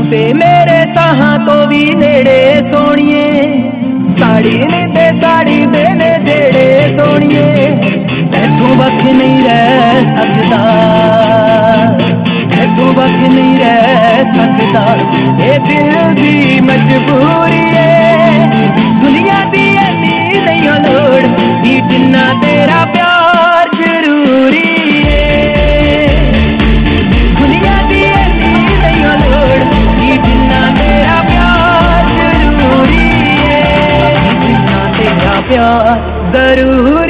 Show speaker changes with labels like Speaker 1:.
Speaker 1: ते मेरे साहां तो भी नेड़े सोनिए, साड़ी ने ते साड़ी देने जेड़े सोनिए, तैथों बख नहीं रह सकदा, तैथों बख नहीं रह सकदा, ये दिल दी मजबूरी है। दुनिया दी इन्नी नहीं लोड़ कि जिन्ना तेरा प्यार जरूरी है, दुनिया दी इन्नी नहीं लोड़ कि जिन्ना तेरा प्यार जरूरी है, जिन्ना तेरा प्यार जरूरी।